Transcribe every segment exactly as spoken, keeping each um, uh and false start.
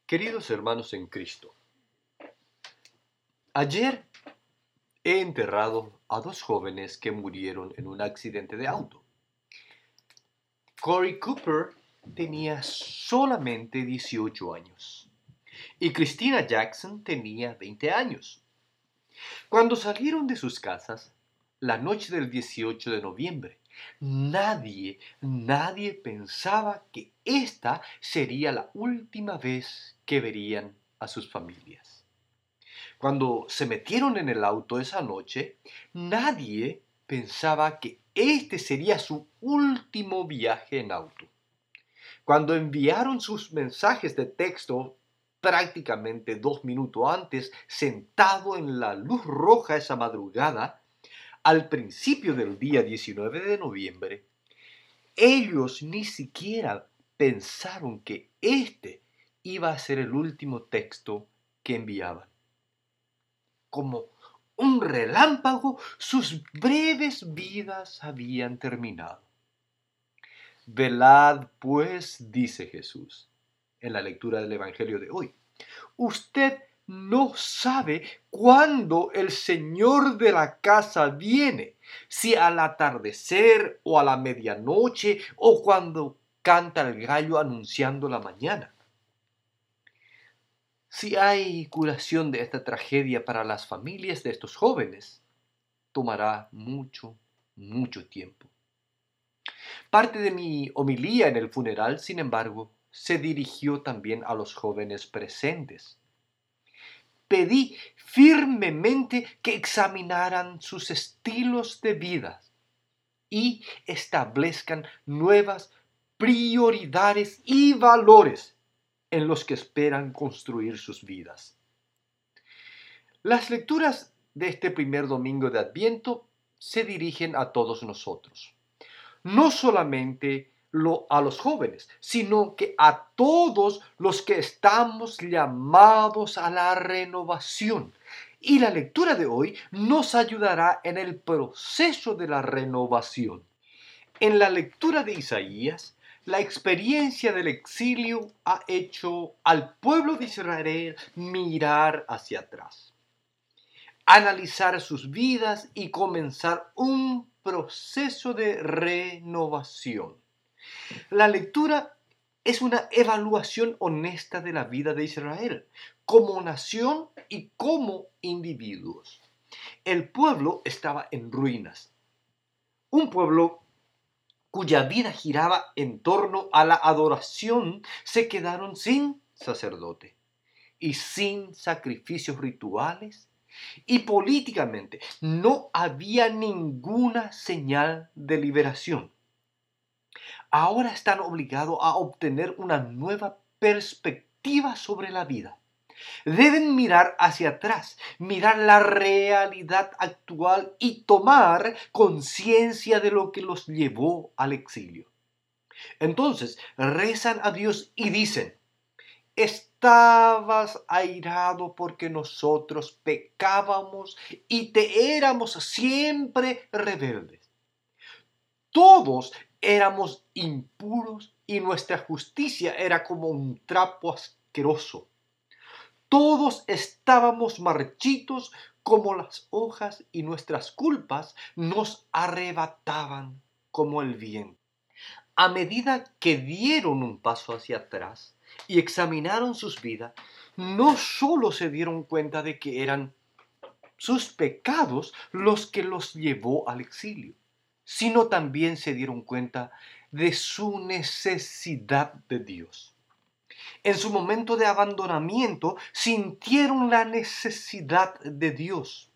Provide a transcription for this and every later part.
Queridos hermanos en Cristo, ayer he enterrado a dos jóvenes que murieron en un accidente de auto. Corey Cooper tenía solamente dieciocho años y Christina Jackson tenía veinte años. Cuando salieron de sus casas, la noche del dieciocho de noviembre, nadie, nadie pensaba que esta sería la última vez que verían a sus familias. Cuando se metieron en el auto esa noche, nadie pensaba que este sería su último viaje en auto. Cuando enviaron sus mensajes de texto prácticamente dos minutos antes, sentado en la luz roja esa madrugada, al principio del día diecinueve de noviembre, ellos ni siquiera pensaron que este iba a ser el último texto que enviaban. Como un relámpago, sus breves vidas habían terminado. Velad, pues, dice Jesús en la lectura del Evangelio de hoy. Usted no sabe cuándo el Señor de la casa viene, si al atardecer o a la medianoche o cuando canta el gallo anunciando la mañana. Si hay curación de esta tragedia para las familias de estos jóvenes, tomará mucho, mucho tiempo. Parte de mi homilía en el funeral, sin embargo, se dirigió también a los jóvenes presentes. Pedí firmemente que examinaran sus estilos de vida y establezcan nuevas prioridades y valores en los que esperan construir sus vidas. Las lecturas de este primer domingo de Adviento se dirigen a todos nosotros. No solamente lo, a los jóvenes, sino que a todos los que estamos llamados a la renovación. Y la lectura de hoy nos ayudará en el proceso de la renovación. En la lectura de Isaías, la experiencia del exilio ha hecho al pueblo de Israel mirar hacia atrás, analizar sus vidas y comenzar un proceso de renovación. La lectura es una evaluación honesta de la vida de Israel como nación y como individuos. El pueblo estaba en ruinas. Un pueblo cuya vida giraba en torno a la adoración se quedaron sin sacerdote y sin sacrificios rituales. Y políticamente no había ninguna señal de liberación. Ahora están obligados a obtener una nueva perspectiva sobre la vida. Deben mirar hacia atrás, mirar la realidad actual y tomar conciencia de lo que los llevó al exilio. Entonces rezan a Dios y dicen: estabas airado porque nosotros pecábamos y te éramos siempre rebeldes. Todos éramos impuros y nuestra justicia era como un trapo asqueroso. Todos estábamos marchitos como las hojas y nuestras culpas nos arrebataban como el viento. A medida que dieron un paso hacia atrás y examinaron sus vidas, no solo se dieron cuenta de que eran sus pecados los que los llevó al exilio, sino también se dieron cuenta de su necesidad de Dios. En su momento de abandonamiento sintieron la necesidad de Dios.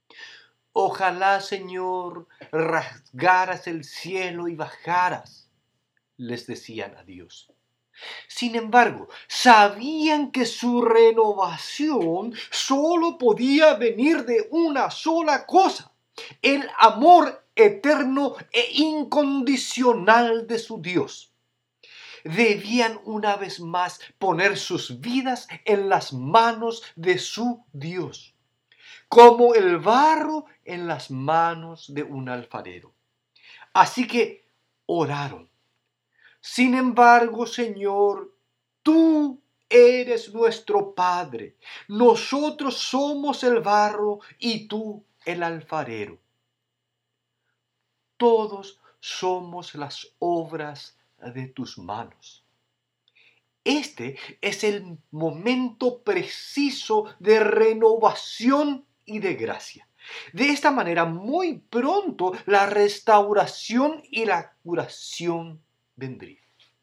Ojalá, Señor, rasgaras el cielo y bajaras, les decían a Dios. Sin embargo, sabían que su renovación solo podía venir de una sola cosa: el amor eterno e incondicional de su Dios. Debían una vez más poner sus vidas en las manos de su Dios, como el barro en las manos de un alfarero. Así que oraron: sin embargo, Señor, tú eres nuestro Padre. Nosotros somos el barro y tú el alfarero. Todos somos las obras de tus manos. Este es el momento preciso de renovación y de gracia. De esta manera, muy pronto la restauración y la curación vendrían.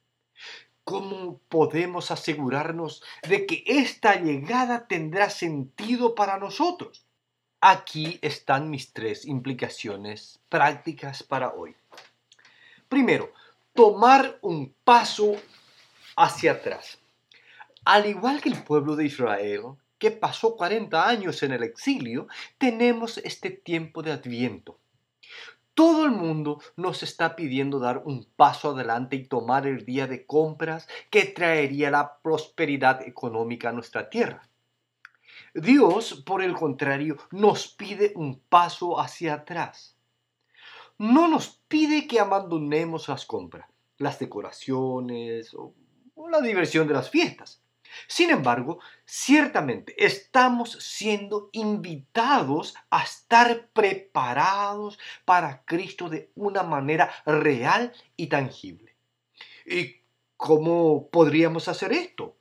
¿Cómo podemos asegurarnos de que esta llegada tendrá sentido para nosotros? Aquí están mis tres implicaciones prácticas para hoy. Primero, tomar un paso hacia atrás. Al igual que el pueblo de Israel, que pasó cuarenta años en el exilio, tenemos este tiempo de Adviento. Todo el mundo nos está pidiendo dar un paso adelante y tomar el día de compras que traería la prosperidad económica a nuestra tierra. Dios, por el contrario, nos pide un paso hacia atrás. No nos pide que abandonemos las compras, las decoraciones o, o la diversión de las fiestas. Sin embargo, ciertamente estamos siendo invitados a estar preparados para Cristo de una manera real y tangible. ¿Y cómo podríamos hacer esto?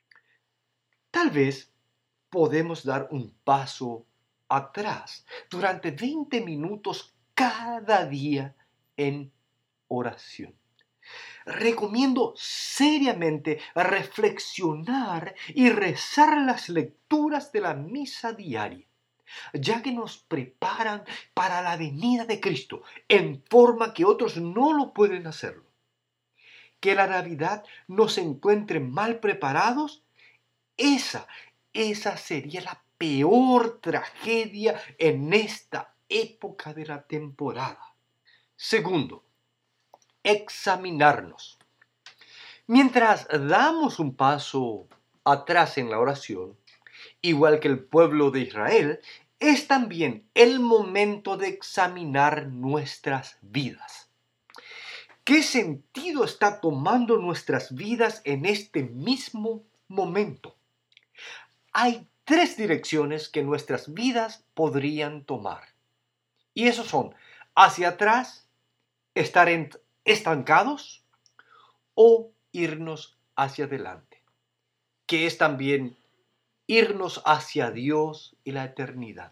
Tal vez podemos dar un paso atrás durante veinte minutos cada día en oración. Recomiendo seriamente reflexionar y rezar las lecturas de la misa diaria, ya que nos preparan para la venida de Cristo en forma que otros no lo pueden hacerlo. Que la Navidad nos encuentre mal preparados, esa, esa sería la peor tragedia en esta época de la temporada. Segundo, examinarnos. Mientras damos un paso atrás en la oración, igual que el pueblo de Israel, es también el momento de examinar nuestras vidas. ¿Qué sentido está tomando nuestras vidas en este mismo momento? Hay tres direcciones que nuestras vidas podrían tomar. Y esos son hacia atrás, estar en estancados o irnos hacia adelante, que es también irnos hacia Dios y la eternidad.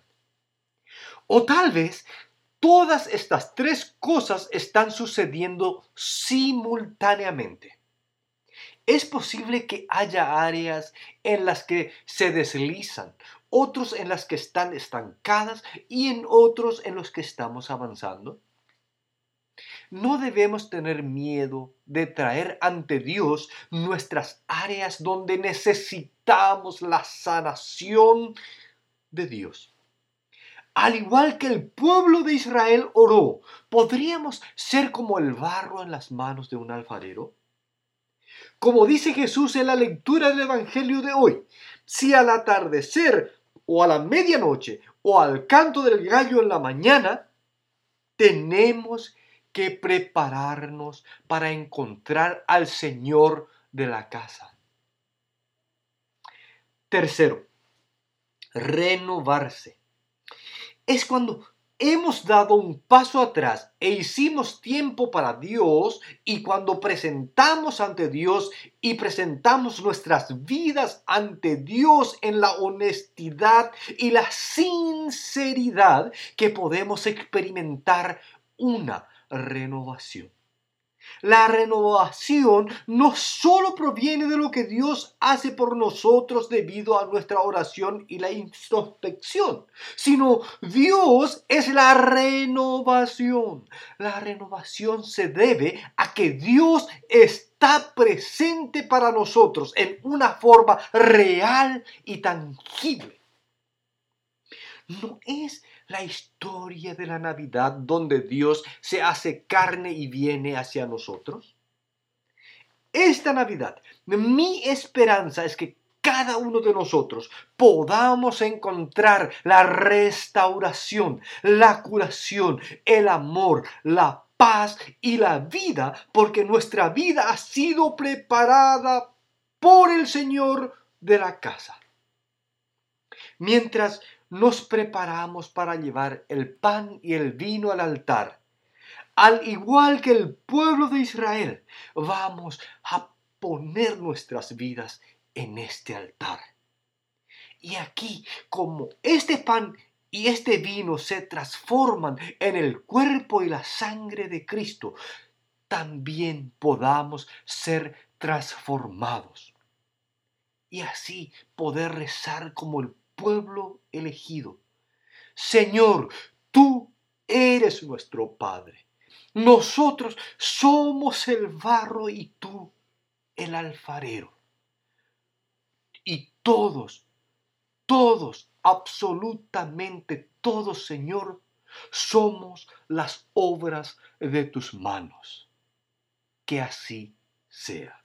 O tal vez todas estas tres cosas están sucediendo simultáneamente. Es posible que haya áreas en las que se deslizan, otros en las que están estancadas y en otros en los que estamos avanzando. No debemos tener miedo de traer ante Dios nuestras áreas donde necesitamos la sanación de Dios. Al igual que el pueblo de Israel oró, ¿podríamos ser como el barro en las manos de un alfarero? Como dice Jesús en la lectura del Evangelio de hoy, si al atardecer o a la medianoche o al canto del gallo en la mañana, tenemos que prepararnos para encontrar al Señor de la casa. Tercero, renovarse. Es cuando hemos dado un paso atrás e hicimos tiempo para Dios, y cuando presentamos ante Dios y presentamos nuestras vidas ante Dios en la honestidad y la sinceridad, que podemos experimentar una renovación. La renovación no solo proviene de lo que Dios hace por nosotros debido a nuestra oración y la introspección, sino Dios es la renovación. La renovación se debe a que Dios está presente para nosotros en una forma real y tangible. ¿No es la historia de la Navidad donde Dios se hace carne y viene hacia nosotros? Esta Navidad, mi esperanza es que cada uno de nosotros podamos encontrar la restauración, la curación, el amor, la paz y la vida, porque nuestra vida ha sido preparada por el Señor de la casa. Mientras nos preparamos para llevar el pan y el vino al altar, al igual que el pueblo de Israel, vamos a poner nuestras vidas en este altar. Y aquí, como este pan y este vino se transforman en el cuerpo y la sangre de Cristo, también podamos ser transformados. Y así poder rezar como el pueblo elegido. Señor, tú eres nuestro Padre. Nosotros somos el barro y tú el alfarero. Y todos, todos, absolutamente todos, Señor, somos las obras de tus manos. Que así sea.